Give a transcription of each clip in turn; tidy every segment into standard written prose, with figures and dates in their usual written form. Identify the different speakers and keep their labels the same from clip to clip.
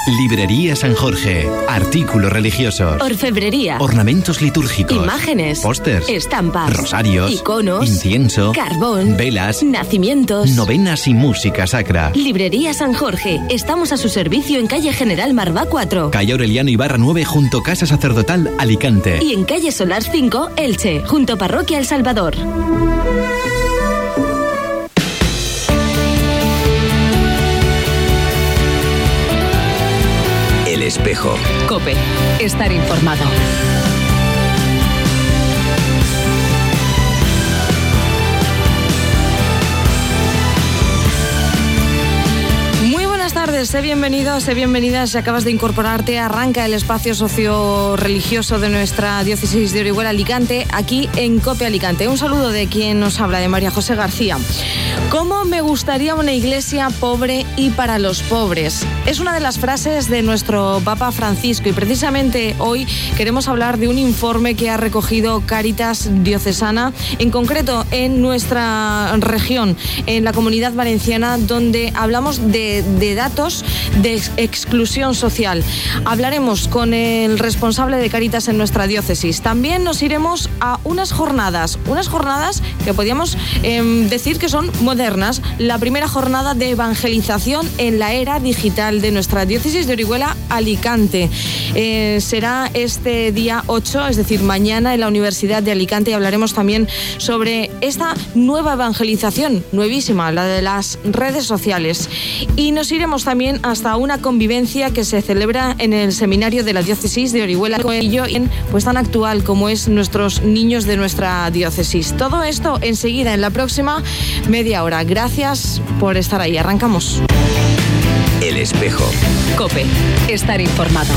Speaker 1: Librería San Jorge. Artículos religiosos.
Speaker 2: Orfebrería.
Speaker 1: Ornamentos litúrgicos.
Speaker 2: Imágenes.
Speaker 1: Pósters.
Speaker 2: Estampas.
Speaker 1: Rosarios.
Speaker 2: Iconos.
Speaker 1: Incienso.
Speaker 2: Carbón.
Speaker 1: Velas.
Speaker 2: Nacimientos.
Speaker 1: Novenas y música sacra.
Speaker 2: Librería San Jorge. Estamos a su servicio en calle General Marvá 4.
Speaker 1: Calle Aureliano Ibarra 9 junto Casa Sacerdotal, Alicante.
Speaker 2: Y en calle Solar 5, Elche, junto a Parroquia El Salvador.
Speaker 3: El Espejo.
Speaker 2: COPE. Estar informado. Sé bienvenido, sé bienvenida. Si acabas de incorporarte, arranca el espacio socio-religioso de nuestra diócesis de Orihuela, Alicante, aquí en COPE Alicante. Un saludo de quien nos habla, de María José García. ¿Cómo me gustaría una iglesia pobre y para los pobres? Es una de las frases de nuestro Papa Francisco y precisamente hoy queremos hablar de un informe que ha recogido Cáritas Diocesana, en concreto en nuestra región, en la Comunidad Valenciana, donde hablamos de datos de exclusión social. Hablaremos con el responsable de Cáritas en nuestra diócesis. También nos iremos a unas jornadas que podríamos decir que son modernas. La primera jornada de evangelización en la era digital de nuestra diócesis de Orihuela, Alicante. Será este día 8, es decir, mañana, en la Universidad de Alicante, y hablaremos también sobre esta nueva evangelización, nuevísima, la de las redes sociales. Y nos iremos también hasta una convivencia que se celebra en el seminario de la diócesis de Orihuela, pues tan actual como es nuestros niños de nuestra diócesis. Todo esto enseguida, en la próxima media hora. Gracias por estar ahí. Arrancamos.
Speaker 3: El Espejo.
Speaker 2: COPE. Estar informado.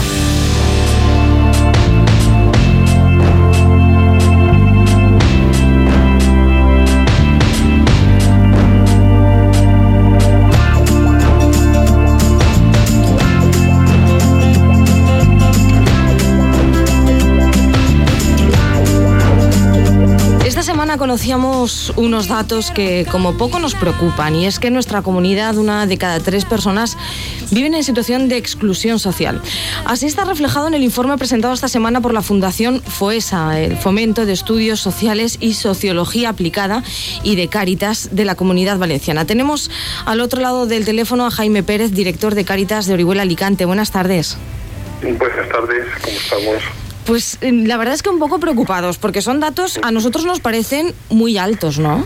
Speaker 2: Conocíamos unos datos que como poco nos preocupan, y es que en nuestra comunidad 1 de cada 3 personas viven en situación de exclusión social. Así está reflejado en el informe presentado esta semana por la Fundación FOESA, el Fomento de Estudios Sociales y Sociología Aplicada, y de Cáritas de la Comunidad Valenciana. Tenemos al otro lado del teléfono a Jaime Pérez, director de Cáritas de Orihuela, Alicante. Buenas tardes.
Speaker 4: Buenas tardes, ¿cómo estamos?
Speaker 2: Pues la verdad es que un poco preocupados, porque son datos, a nosotros nos parecen muy altos, ¿no?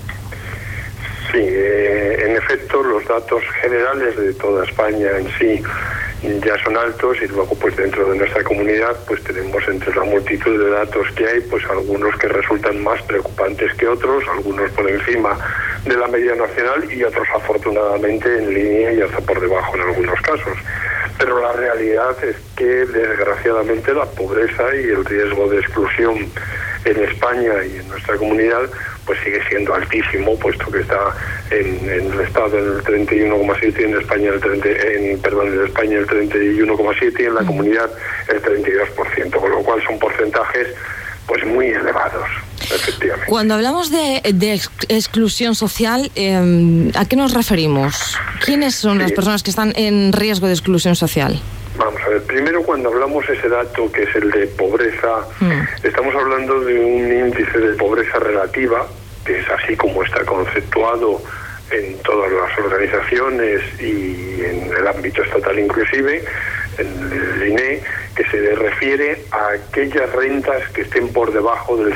Speaker 4: Sí, en efecto, los datos generales de toda España en sí ya son altos, y luego pues dentro de nuestra comunidad pues tenemos, entre la multitud de datos que hay, pues algunos que resultan más preocupantes que otros, algunos por encima de la media nacional y otros afortunadamente en línea y hasta por debajo en algunos casos. Pero la realidad es que desgraciadamente la pobreza y el riesgo de exclusión en España y en nuestra comunidad pues sigue siendo altísimo, puesto que está en el Estado en el 31,7 y en España en España el 31,7 y en la comunidad el 32%, con lo cual son porcentajes pues muy elevados, efectivamente.
Speaker 2: Cuando hablamos de exclusión social, ¿a qué nos referimos? ¿Quiénes son las personas que están en riesgo de exclusión social?
Speaker 4: Vamos a ver, primero, cuando hablamos de ese dato que es el de pobreza, estamos hablando de un índice de pobreza relativa, que es así como está conceptuado en todas las organizaciones y en el ámbito estatal inclusive, en el INE, que se refiere a aquellas rentas que estén por debajo del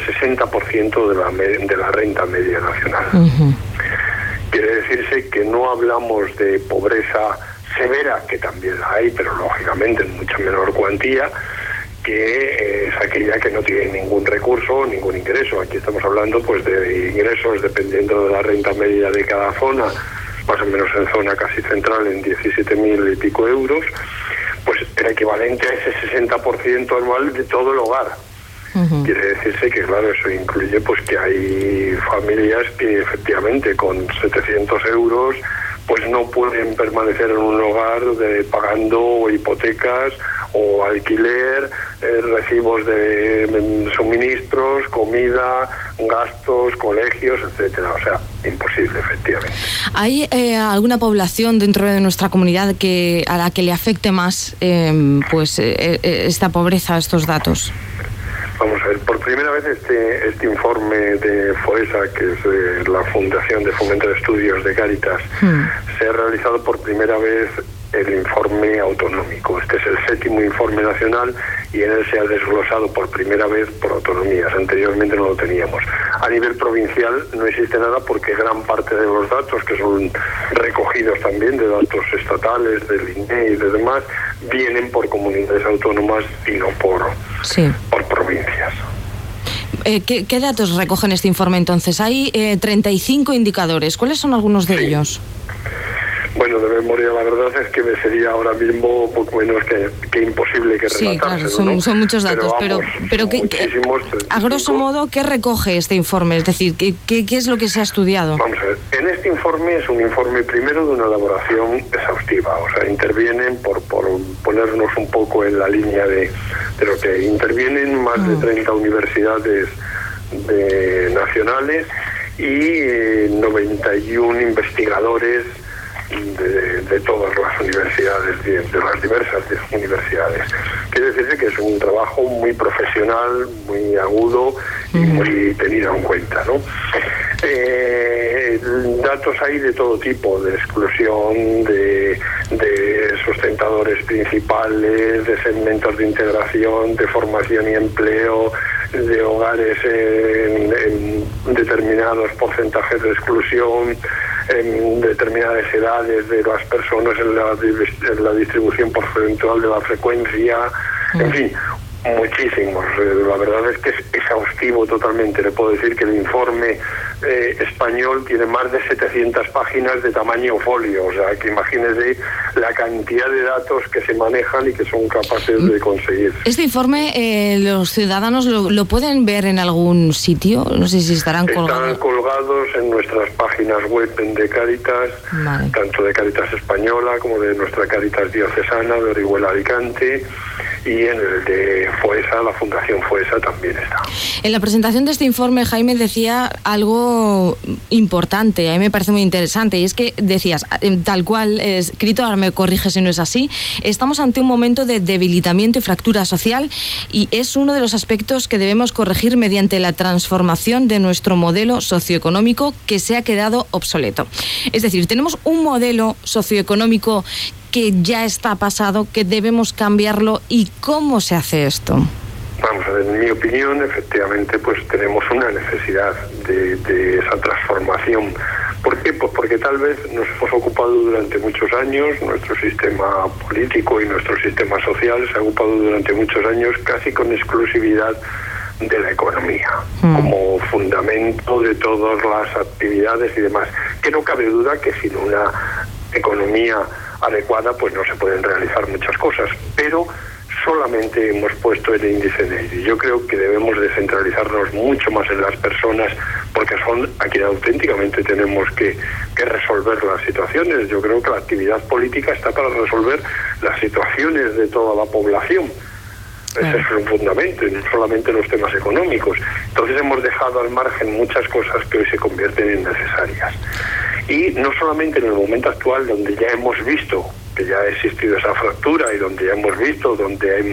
Speaker 4: 60% de la renta media nacional. Quiere decirse que no hablamos de pobreza severa, que también la hay, pero lógicamente en mucha menor cuantía, que es aquella que no tiene ningún recurso, ningún ingreso. Aquí estamos hablando pues de ingresos dependiendo de la renta media de cada zona, más o menos en zona casi central en 17.000 y pico euros, pues el equivalente a ese 60% anual de todo el hogar. Quiere decirse que, claro, eso incluye pues que hay familias que efectivamente con 700 euros pues no pueden permanecer en un hogar pagando hipotecas o alquiler, recibos de suministros, comida, gastos, colegios, etcétera. O sea, imposible, efectivamente.
Speaker 2: ¿Hay alguna población dentro de nuestra comunidad a la que le afecte más esta pobreza, estos datos?
Speaker 4: Vamos a ver, por primera vez este informe de FOESA, que es la Fundación de Fomento de Estudios de Cáritas, se ha realizado por primera vez el informe autonómico. Este es el 7º informe nacional y en él se ha desglosado por primera vez por autonomías. Anteriormente no lo teníamos. A nivel provincial no existe nada porque gran parte de los datos, que son recogidos también de datos estatales, del INE y de demás, vienen por comunidades autónomas y no por provincias.
Speaker 2: ¿Qué datos recogen este informe entonces? Hay 35 indicadores. ¿Cuáles son algunos de ellos?
Speaker 4: Bueno, de memoria la verdad es que me sería ahora mismo poco menos que imposible que relatárselo.
Speaker 2: Sí, claro, son muchos datos, pero a grosso modo, ¿qué recoge este informe? Es decir, ¿qué es lo que se ha estudiado?
Speaker 4: Vamos a ver, en este informe es un informe primero de una elaboración exhaustiva, o sea, intervienen, por ponernos un poco en la línea de lo que intervienen más de 30 universidades nacionales y 91 investigadores de todas las universidades, de las diversas universidades. Quiere decirse que es un trabajo muy profesional, muy agudo y muy tenido en cuenta, ¿no? Datos hay de todo tipo, de exclusión, de sustentadores principales, de segmentos de integración, de formación y empleo, de hogares en determinados porcentajes de exclusión, en determinadas edades de las personas, en la distribución porcentual de la frecuencia, en fin, muchísimos. La verdad es que es exhaustivo totalmente. Le puedo decir que el informe español tiene más de 700 páginas de tamaño folio, o sea, que imagínese la cantidad de datos que se manejan y que son capaces de conseguir.
Speaker 2: ¿Este informe los ciudadanos lo pueden ver en algún sitio? No sé si estarán colgados.
Speaker 4: Están colgados en nuestras páginas web de Cáritas, tanto de Cáritas Española como de nuestra Cáritas Diocesana de Orihuela Alicante, y en el de FOESA, la Fundación FOESA, también está. En
Speaker 2: la presentación de este informe, Jaime decía algo importante, a mí me parece muy interesante, y es que decías, tal cual escrito, ahora me corrige si no es así, estamos ante un momento de debilitamiento y fractura social, y es uno de los aspectos que debemos corregir mediante la transformación de nuestro modelo socioeconómico que se ha quedado obsoleto. Es decir, tenemos un modelo socioeconómico que ya está pasado, que debemos cambiarlo. ¿Y cómo se hace esto?
Speaker 4: Vamos a ver, en mi opinión, efectivamente, pues tenemos una necesidad de esa transformación. ¿Por qué? Pues porque tal vez nos hemos ocupado durante muchos años, nuestro sistema político y nuestro sistema social se ha ocupado durante muchos años casi con exclusividad de la economía, como fundamento de todas las actividades y demás. Que no cabe duda que sin una economía adecuada pues no se pueden realizar muchas cosas, pero solamente hemos puesto el índice Needy. Yo creo que debemos descentralizarnos mucho más en las personas, porque son a quien auténticamente tenemos que resolver las situaciones. Yo creo que la actividad política está para resolver las situaciones de toda la población. Ese es un fundamento, y no solamente los temas económicos. Entonces hemos dejado al margen muchas cosas que hoy se convierten en necesarias. Y no solamente en el momento actual, donde ya hemos visto que ya ha existido esa fractura y donde ya hemos visto, donde hay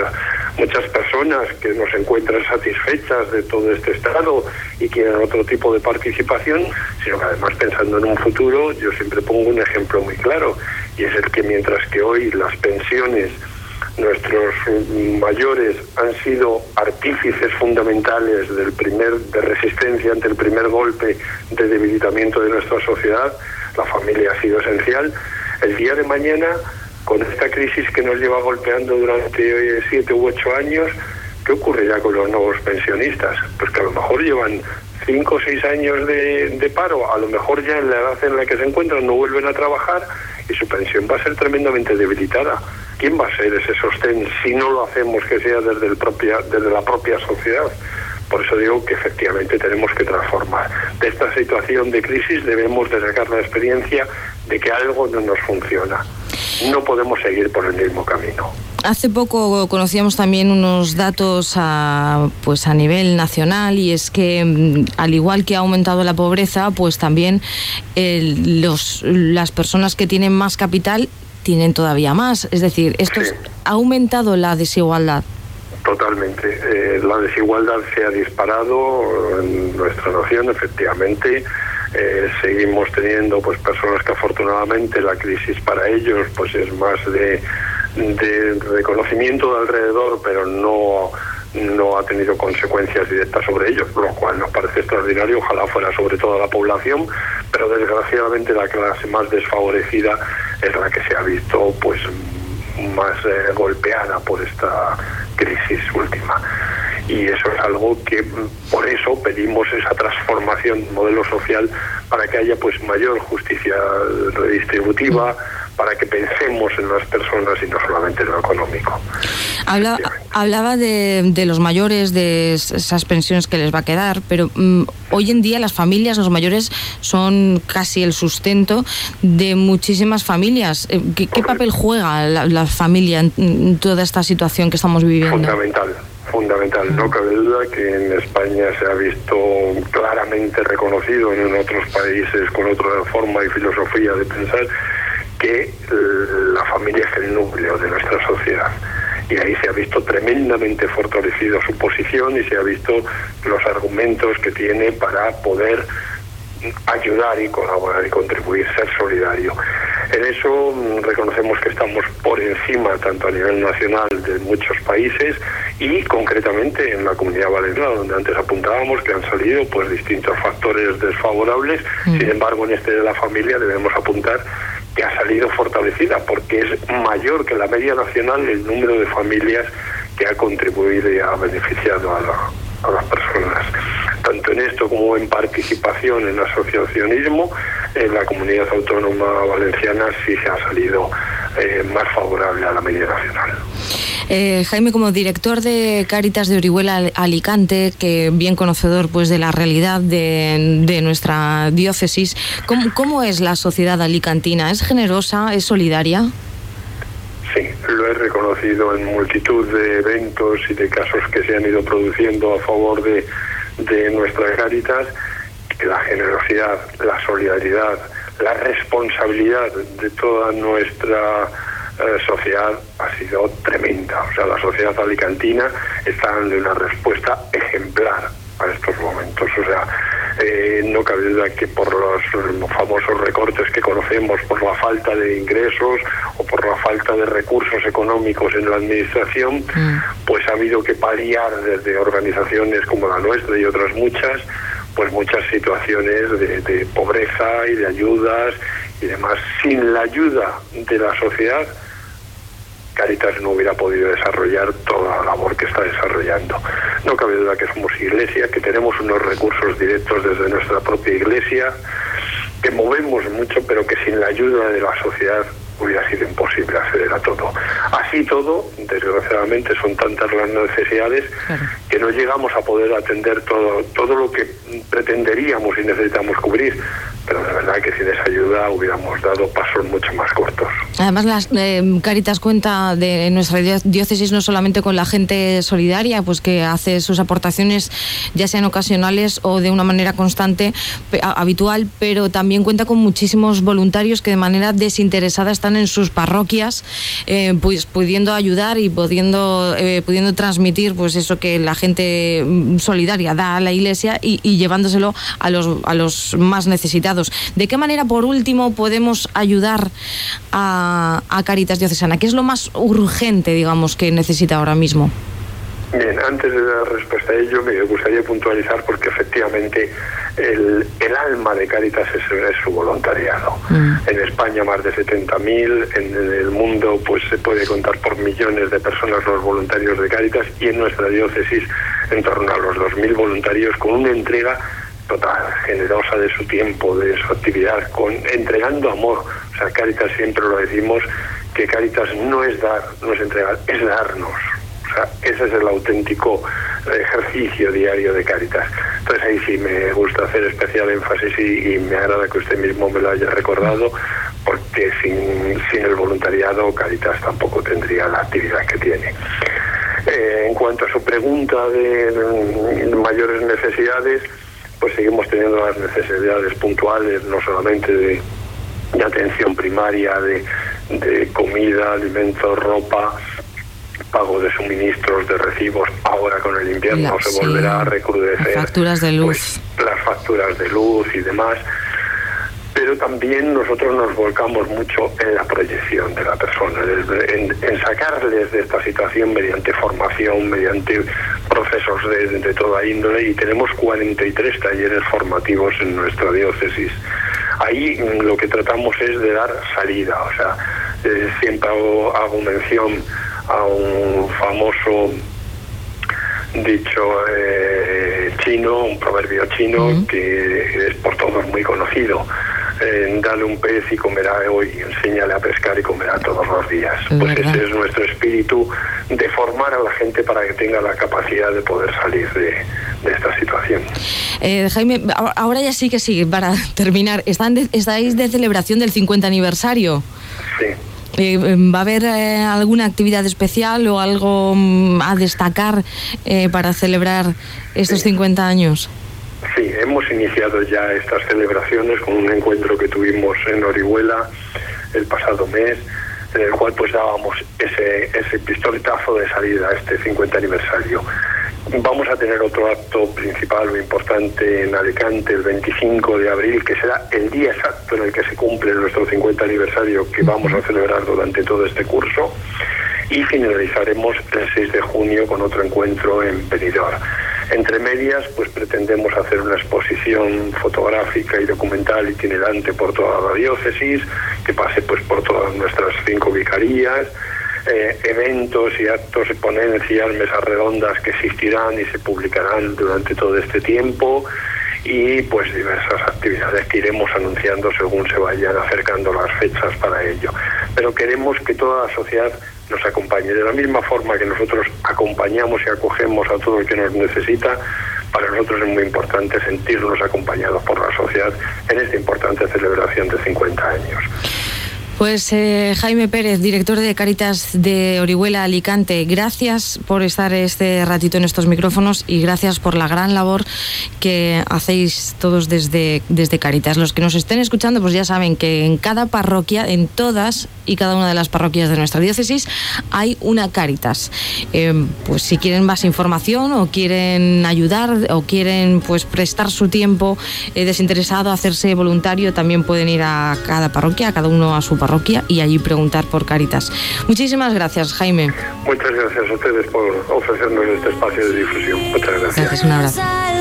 Speaker 4: muchas personas que no se encuentran satisfechas de todo este estado y quieren otro tipo de participación, sino que además pensando en un futuro, yo siempre pongo un ejemplo muy claro, y es el que mientras que hoy las pensiones, nuestros mayores han sido artífices fundamentales de resistencia ante el primer golpe de debilitamiento de nuestra sociedad, la familia ha sido esencial. El día de mañana, con esta crisis que nos lleva golpeando durante 7 u 8 años, ¿qué ocurre ya con los nuevos pensionistas? Pues que a lo mejor llevan 5 o 6 años de paro, a lo mejor ya en la edad en la que se encuentran no vuelven a trabajar y su pensión va a ser tremendamente debilitada. ¿Quién va a ser ese sostén si no lo hacemos que sea desde la propia sociedad? Por eso digo que efectivamente tenemos que transformar. De esta situación de crisis debemos de sacar la experiencia de que algo no nos funciona. no podemos seguir por el mismo camino.
Speaker 2: Hace poco conocíamos también unos datos a nivel nacional, y es que al igual que ha aumentado la pobreza, pues también las personas que tienen más capital tienen todavía más. Es decir, esto ha aumentado la desigualdad.
Speaker 4: Totalmente. La desigualdad se ha disparado en nuestra nación, efectivamente. Seguimos teniendo pues personas que afortunadamente la crisis para ellos pues es más de reconocimiento de alrededor, pero no ha tenido consecuencias directas sobre ellos, lo cual nos parece extraordinario. Ojalá fuera sobre toda la población, pero desgraciadamente la clase más desfavorecida es la que se ha visto pues más golpeada por esta crisis última. Y eso es algo que por eso pedimos esa transformación del modelo social, para que haya pues mayor justicia redistributiva, para que pensemos en las personas y no solamente en lo económico.
Speaker 2: Hablaba de los mayores, de esas pensiones que les va a quedar, pero hoy en día las familias, los mayores, son casi el sustento de muchísimas familias. ¿Qué papel juega la familia en toda esta situación que estamos viviendo?
Speaker 4: Fundamental. No cabe duda que en España se ha visto claramente reconocido, en otros países con otra forma y filosofía de pensar, que la familia es el núcleo de nuestra sociedad. Y ahí se ha visto tremendamente fortalecido su posición, y se ha visto los argumentos que tiene para poder ayudar y colaborar y contribuir, ser solidario. En eso reconocemos que estamos por encima, tanto a nivel nacional, de muchos países, y concretamente en la Comunidad Valenciana, donde antes apuntábamos que han salido pues distintos factores desfavorables. Sin embargo, en este de la familia debemos apuntar que ha salido fortalecida, porque es mayor que la media nacional el número de familias que ha contribuido y ha beneficiado a las personas. Tanto en esto como en participación en asociacionismo, en la Comunidad Autónoma Valenciana sí se ha salido más favorable a la media nacional.
Speaker 2: Jaime, como director de Cáritas de Orihuela Alicante, que bien conocedor pues de la realidad de nuestra diócesis, ¿cómo es la sociedad alicantina? ¿Es generosa? ¿Es solidaria?
Speaker 4: Sí, lo he reconocido en multitud de eventos y de casos que se han ido produciendo a favor de nuestras Cáritas, que la generosidad, la solidaridad, la responsabilidad de toda nuestra sociedad ha sido tremenda. O sea, la sociedad alicantina está dando una respuesta ejemplar a estos momentos. O sea, no cabe duda que por los famosos recortes que conocemos, por la falta de ingresos o por la falta de recursos económicos en la administración, pues ha habido que paliar desde organizaciones como la nuestra y otras muchas situaciones de pobreza y de ayudas y demás. Sin la ayuda de la sociedad, Cáritas no hubiera podido desarrollar toda la labor que está desarrollando. No cabe duda que somos iglesia, que tenemos unos recursos directos desde nuestra propia iglesia, que movemos mucho, pero que sin la ayuda de la sociedad hubiera sido imposible acceder a todo. Así todo, desgraciadamente, son tantas las necesidades que no llegamos a poder atender todo lo que pretenderíamos y necesitamos cubrir. Pero de verdad que sin esa ayuda hubiéramos dado pasos mucho más cortos.
Speaker 2: Además, las Cáritas cuenta de nuestra diócesis no solamente con la gente solidaria, pues que hace sus aportaciones ya sean ocasionales o de una manera constante, habitual, pero también cuenta con muchísimos voluntarios que de manera desinteresada están en sus parroquias, pues pudiendo ayudar y pudiendo transmitir pues eso que la gente solidaria da a la Iglesia y llevándoselo a los más necesitados. ¿De qué manera, por último, podemos ayudar a Cáritas Diocesana? ¿Qué es lo más urgente, digamos, que necesita ahora mismo?
Speaker 4: Bien, antes de dar respuesta a ello, me gustaría puntualizar porque efectivamente el alma de Cáritas es su voluntariado. En España más de 70.000, en el mundo pues se puede contar por millones de personas los voluntarios de Cáritas, y en nuestra diócesis en torno a los 2.000 voluntarios, con una entrega total, generosa de su tiempo, de su actividad, entregando amor. O sea, Cáritas, siempre lo decimos, que Cáritas no es dar, no es entregar, es darnos. O sea, ese es el auténtico ejercicio diario de Cáritas. Entonces ahí sí me gusta hacer especial énfasis y me agrada que usted mismo me lo haya recordado, porque que sin el voluntariado Cáritas tampoco tendría la actividad que tiene. En cuanto a su pregunta de mayores necesidades, pues seguimos teniendo las necesidades puntuales, no solamente de atención primaria, de comida, alimentos, ropa, pago de suministros, de recibos. Ahora con el invierno se volverá a recrudecer
Speaker 2: las facturas de luz,
Speaker 4: pues, las facturas de luz y demás. Pero también nosotros nos volcamos mucho en la proyección de la persona, en sacarles de esta situación mediante formación, mediante procesos de toda índole, y tenemos 43 talleres formativos en nuestra diócesis. Ahí lo que tratamos es de dar salida, o sea, siempre hago mención a un famoso dicho chino, un proverbio chino que es por todos muy conocido. Dale un pez y comerá hoy, enséñale a pescar y comerá todos los días. Pues ese es nuestro espíritu, de formar a la gente para que tenga la capacidad de poder salir de esta situación.
Speaker 2: Jaime, ahora ya sí, para terminar, ¿estáis de celebración del 50 aniversario?
Speaker 4: Sí.
Speaker 2: ¿Va a haber alguna actividad especial o algo a destacar para celebrar estos 50 años?
Speaker 4: Sí, hemos iniciado ya estas celebraciones con un encuentro que tuvimos en Orihuela el pasado mes, en el cual pues dábamos ese pistoletazo de salida a este 50 aniversario. Vamos a tener otro acto principal o importante en Alicante el 25 de abril, que será el día exacto en el que se cumple nuestro 50 aniversario, que vamos a celebrar durante todo este curso, y finalizaremos el 6 de junio con otro encuentro en Benidorm. Entre medias, pues pretendemos hacer una exposición fotográfica y documental itinerante por toda la diócesis, que pase pues por todas nuestras 5 vicarías, eventos y actos y ponencias, mesas redondas que existirán y se publicarán durante todo este tiempo, y pues diversas actividades que iremos anunciando según se vayan acercando las fechas para ello. Pero queremos que toda la sociedad nos acompañe. De la misma forma que nosotros acompañamos y acogemos a todo el que nos necesita, para nosotros es muy importante sentirnos acompañados por la sociedad en esta importante celebración de 50 años.
Speaker 2: Pues Jaime Pérez, director de Cáritas de Orihuela, Alicante, gracias por estar este ratito en estos micrófonos y gracias por la gran labor que hacéis todos desde Cáritas. Los que nos estén escuchando pues ya saben que en cada parroquia, en todas y cada una de las parroquias de nuestra diócesis hay una Cáritas. Pues si quieren más información o quieren ayudar o quieren pues prestar su tiempo desinteresado, hacerse voluntario, también pueden ir a cada parroquia, a cada uno a su parroquia, y allí preguntar por Cáritas. Muchísimas gracias, Jaime.
Speaker 4: Muchas gracias a ustedes por ofrecernos este espacio de difusión. Muchas gracias.
Speaker 2: Gracias, un abrazo.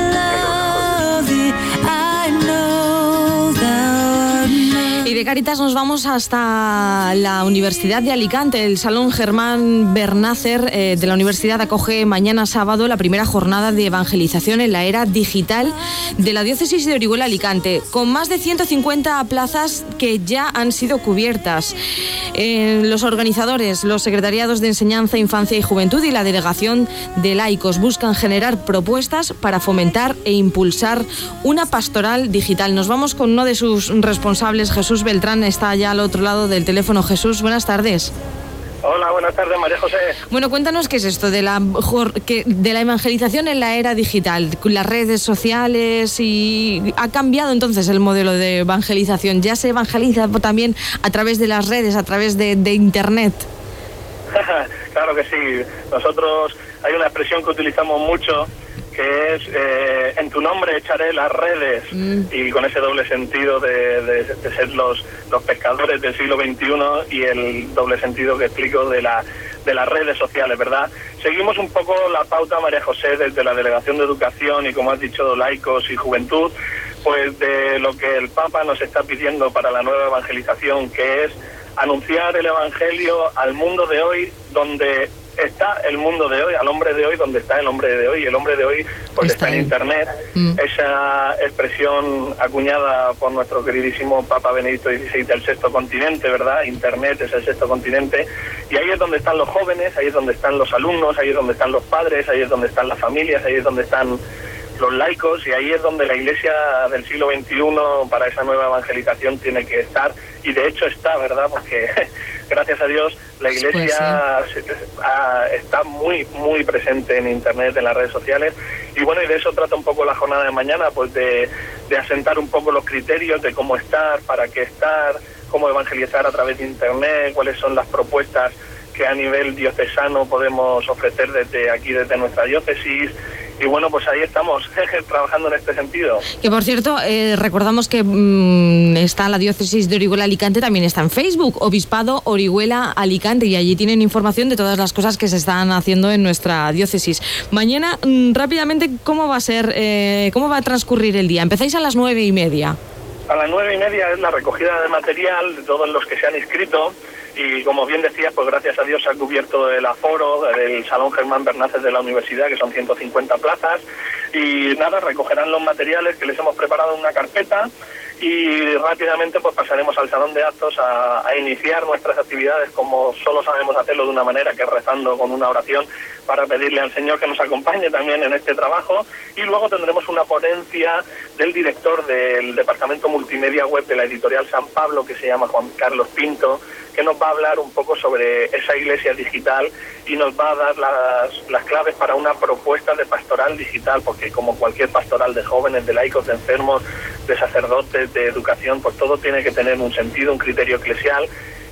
Speaker 2: Y de Cáritas nos vamos hasta la Universidad de Alicante. El Salón Germán Bernácer de la universidad acoge mañana sábado la primera jornada de evangelización en la era digital de la diócesis de Orihuela, Alicante, con más de 150 plazas que ya han sido cubiertas. Los organizadores, los secretariados de Enseñanza, Infancia y Juventud y la Delegación de Laicos buscan generar propuestas para fomentar e impulsar una pastoral digital. Nos vamos con uno de sus responsables, Jesús Beltrán, está allá al otro lado del teléfono. Jesús, buenas tardes.
Speaker 5: Hola, buenas tardes, María José.
Speaker 2: Bueno, cuéntanos qué es esto de la evangelización en la era digital, las redes sociales, y ha cambiado entonces el modelo de evangelización. Ya se evangeliza también a través de las redes, a través de Internet.
Speaker 5: Claro que sí. Nosotros hay una expresión que utilizamos mucho, que es en tu nombre echaré las redes, y con ese doble sentido de ser los pescadores del siglo XXI y el doble sentido que explico de las redes sociales, ¿verdad? Seguimos un poco la pauta, María José, desde la Delegación de Educación y, como has dicho, Laicos y Juventud, pues de lo que el Papa nos está pidiendo para la nueva evangelización, que es anunciar el Evangelio al mundo de hoy, donde está el mundo de hoy, al hombre de hoy, donde está el hombre de hoy, y el hombre de hoy pues está en Internet. Esa expresión acuñada por nuestro queridísimo Papa Benedicto XVI del sexto continente, ¿verdad? Internet es el sexto continente, y ahí es donde están los jóvenes, ahí es donde están los alumnos, ahí es donde están los padres, ahí es donde están las familias, ahí es donde están los laicos, y ahí es donde la Iglesia del siglo XXI para esa nueva evangelización tiene que estar, y de hecho está, ¿verdad? Porque gracias a Dios la Iglesia está muy muy presente en Internet, en las redes sociales, y bueno, y de eso trata un poco la jornada de mañana, pues de asentar un poco los criterios de cómo estar, para qué estar, cómo evangelizar a través de Internet, cuáles son las propuestas que a nivel diocesano podemos ofrecer desde aquí, desde nuestra diócesis. Y bueno, pues ahí estamos trabajando en este sentido.
Speaker 2: Que por cierto, recordamos que está la diócesis de Orihuela Alicante, también está en Facebook, Obispado Orihuela Alicante, y allí tienen información de todas las cosas que se están haciendo en nuestra diócesis. Mañana, rápidamente, ¿cómo va a ser, cómo va a transcurrir el día? Empezáis a las 9:30.
Speaker 5: A las 9:30 es la recogida de material de todos los que se han inscrito. Y como bien decías, pues gracias a Dios se ha cubierto el aforo del Salón Germán Bernácez de la Universidad, que son 150 plazas, y nada, recogerán los materiales que les hemos preparado en una carpeta, y rápidamente pues pasaremos al salón de actos a iniciar nuestras actividades como solo sabemos hacerlo, de una manera que es rezando con una oración, para pedirle al Señor que nos acompañe también en este trabajo. Y luego tendremos una ponencia del director del Departamento Multimedia Web de la Editorial San Pablo, que se llama Juan Carlos Pinto, que nos va a hablar un poco sobre esa iglesia digital y nos va a dar las claves para una propuesta de pastoral digital, porque como cualquier pastoral de jóvenes, de laicos, de enfermos, de sacerdotes, de educación, pues todo tiene que tener un sentido, un criterio eclesial.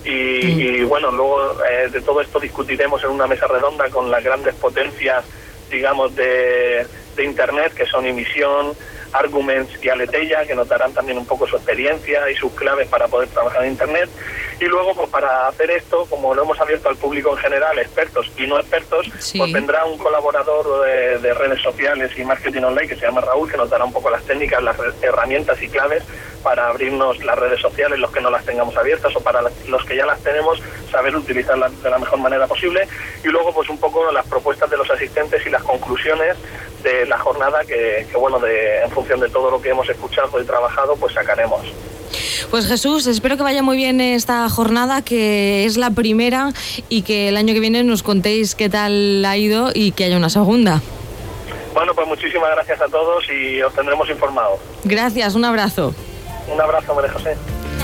Speaker 5: Y bueno, luego de todo esto discutiremos en una mesa redonda con las grandes potencias, digamos, de Internet, que son Emisión, Arguments y Aleteia, que nos darán también un poco su experiencia y sus claves para poder trabajar en Internet. Y luego, pues para hacer esto, como lo hemos abierto al público en general, expertos y no expertos, pues vendrá un colaborador de redes sociales y marketing online que se llama Raúl, que nos dará un poco las técnicas, las herramientas y claves para abrirnos las redes sociales, los que no las tengamos abiertas, o para los que ya las tenemos, saber utilizarlas de la mejor manera posible. Y luego, pues un poco las propuestas de los asistentes y las conclusiones de la jornada que bueno, en función de todo lo que hemos escuchado y trabajado, pues sacaremos.
Speaker 2: Pues Jesús, espero que vaya muy bien esta jornada, que es la primera, y que el año que viene nos contéis qué tal ha ido y que haya una segunda.
Speaker 5: Bueno, pues muchísimas gracias a todos y os tendremos informados.
Speaker 2: Gracias, un abrazo.
Speaker 5: Un abrazo, María José.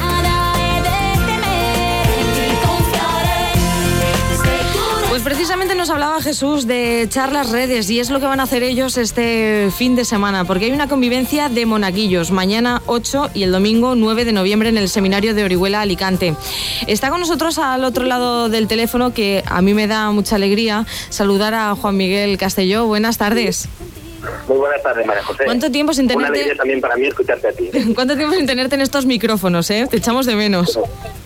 Speaker 2: Pues precisamente nos hablaba Jesús de charlas redes, y es lo que van a hacer ellos este fin de semana, porque hay una convivencia de monaguillos mañana 8 y el domingo 9 de noviembre en el seminario de Orihuela Alicante. Está con nosotros al otro lado del teléfono, que a mí me da mucha alegría saludar a Juan Miguel Castelló. Buenas tardes.
Speaker 6: Muy buenas tardes, María José.
Speaker 2: ¿Cuánto tiempo sin tenerte?
Speaker 6: Una alegría también para mí escucharte a ti.
Speaker 2: ¿Cuánto tiempo sin tenerte en estos micrófonos, eh? Te echamos de menos.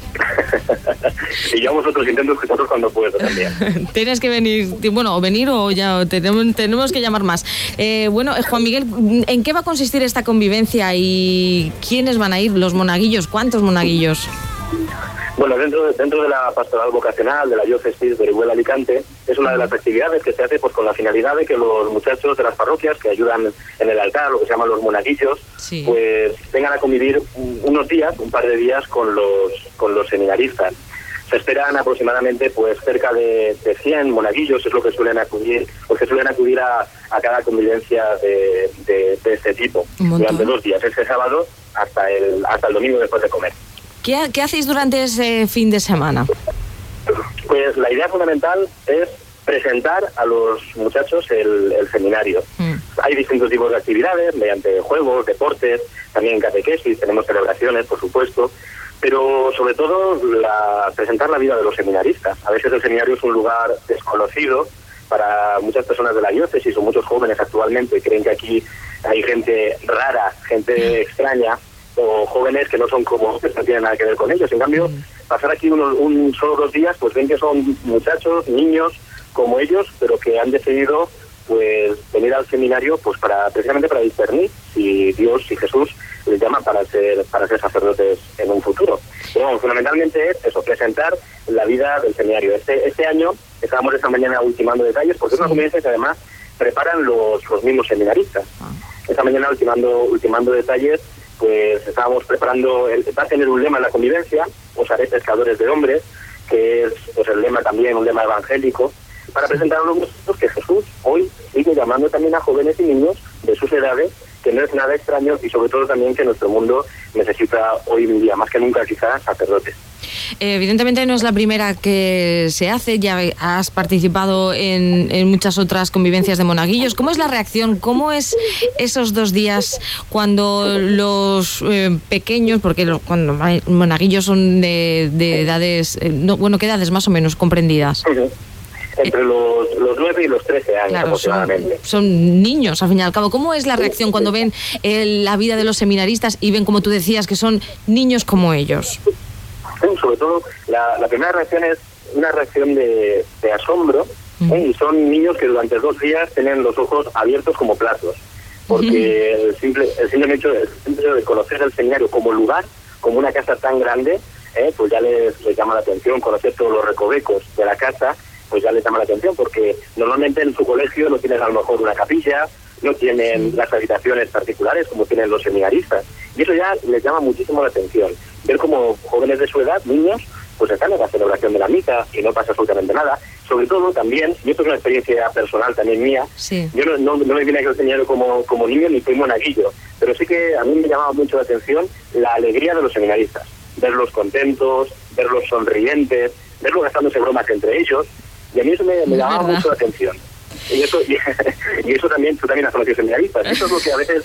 Speaker 6: Y yo a vosotros intento escucharos cuando puedo también.
Speaker 2: Tienes que venir, bueno, o venir o ya tenemos que llamar más. Bueno, Juan Miguel, ¿en qué va a consistir esta convivencia y quiénes van a ir? ¿Los monaguillos? ¿Cuántos monaguillos?
Speaker 6: Bueno, dentro de la pastoral vocacional de la diócesis de Orihuela Alicante, es una de las actividades que se hace pues con la finalidad de que los muchachos de las parroquias que ayudan en el altar, lo que se llaman los monaguillos, pues vengan a convivir unos días, un par de días con los seminaristas. Se esperan aproximadamente pues cerca de 100 monaguillos, es lo que suelen acudir, porque suelen acudir a cada convivencia de este tipo durante 2 días, ese sábado hasta el domingo después de comer.
Speaker 2: ¿Qué hacéis durante ese fin de semana?
Speaker 6: Pues la idea fundamental es presentar a los muchachos el seminario. Hay distintos tipos de actividades, mediante juegos, deportes, también catequesis, tenemos celebraciones, por supuesto, pero sobre todo presentar la vida de los seminaristas. A veces el seminario es un lugar desconocido para muchas personas de la diócesis, o muchos jóvenes actualmente creen que aquí hay gente rara, gente extraña, o jóvenes que no son como, que no tienen nada que ver con ellos. En cambio, pasar aquí solo 2 días, pues ven que son muchachos, niños como ellos, pero que han decidido pues venir al seminario pues precisamente para discernir si Dios y Jesús les llaman para ser sacerdotes en un futuro. Pero bueno, fundamentalmente es eso, presentar la vida del seminario. Este año estábamos esta mañana ultimando detalles, porque es una convivencia que además preparan los mismos seminaristas. Esta mañana ultimando detalles, pues estábamos preparando, va a tener un lema en la convivencia: os haré pescadores de hombres, que es pues el lema también, un lema evangélico, para presentar a los muchachos que Jesús hoy sigue llamando también a jóvenes y niños de sus edades, que no es nada extraño y sobre todo también que nuestro mundo necesita hoy en día, más que nunca quizás, sacerdotes.
Speaker 2: Evidentemente no es la primera que se hace, ya has participado en muchas otras convivencias de monaguillos. ¿Cómo es la reacción? ¿Cómo es esos 2 días cuando los pequeños, porque cuando monaguillos son de edades, ¿qué edades más o menos comprendidas?
Speaker 6: Entre los 9 y los 13 años, claro, aproximadamente.
Speaker 2: Son niños, al fin y al cabo. ¿Cómo es la reacción cuando ven la vida de los seminaristas y ven, como tú decías, que son niños como ellos?
Speaker 6: Sobre todo, la primera reacción es una reacción de asombro, y son niños que durante 2 días tienen los ojos abiertos como platos, porque el simple hecho de conocer el seminario como lugar, como una casa tan grande, pues ya les llama la atención. Conocer todos los recovecos de la casa, pues ya les llama la atención, porque normalmente en su colegio no tienen a lo mejor una capilla, no tienen las habitaciones particulares como tienen los seminaristas, y eso ya les llama muchísimo la atención. Ver como jóvenes de su edad, niños, pues están en la celebración de la misa y no pasa absolutamente nada. Sobre todo también, y esto es una experiencia personal también mía, yo no me vine aquí al seminario como niño ni fui monaguillo, pero sí que a mí me llamaba mucho la atención la alegría de los seminaristas, verlos contentos, verlos sonrientes, verlos gastándose bromas entre ellos, y a mí eso me llamaba mucho la atención. Y eso también, tú también has conocido seminaristas, eso es lo que a veces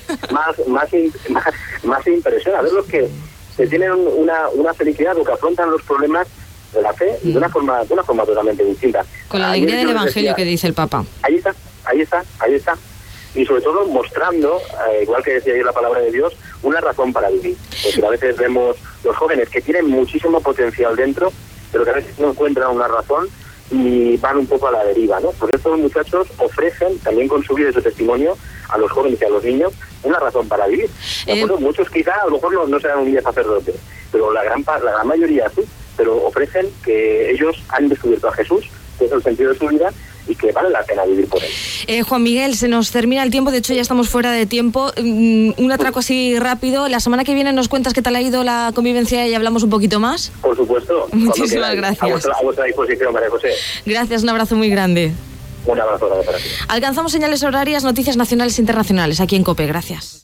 Speaker 6: más impresiona, verlos que tienen una felicidad o que afrontan los problemas de la fe de una forma totalmente distinta.
Speaker 2: Con la alegría del Evangelio que dice el Papa.
Speaker 6: Ahí está. Y sobre todo mostrando, igual que decía ayer la palabra de Dios, una razón para vivir. Porque a veces vemos los jóvenes que tienen muchísimo potencial dentro, pero que a veces no encuentran una razón y van un poco a la deriva, ¿no? Por eso los muchachos ofrecen, también con su vida y su testimonio, a los jóvenes y a los niños, una razón para vivir. Muchos quizá, a lo mejor no serán un día sacerdotes, pero la gran mayoría sí, pero ofrecen que ellos han descubierto a Jesús, que es el sentido de su vida, y que vale la pena vivir por él.
Speaker 2: Juan Miguel, se nos termina el tiempo, de hecho ya estamos fuera de tiempo. Un atraco así rápido. La semana que viene nos cuentas qué tal ha ido la convivencia y hablamos un poquito más.
Speaker 6: Por supuesto.
Speaker 2: Muchísimas gracias.
Speaker 6: A vuestra disposición, María José.
Speaker 2: Gracias, un abrazo muy grande.
Speaker 6: Un abrazo grande para ti.
Speaker 2: Alcanzamos señales horarias, noticias nacionales e internacionales aquí en COPE. Gracias.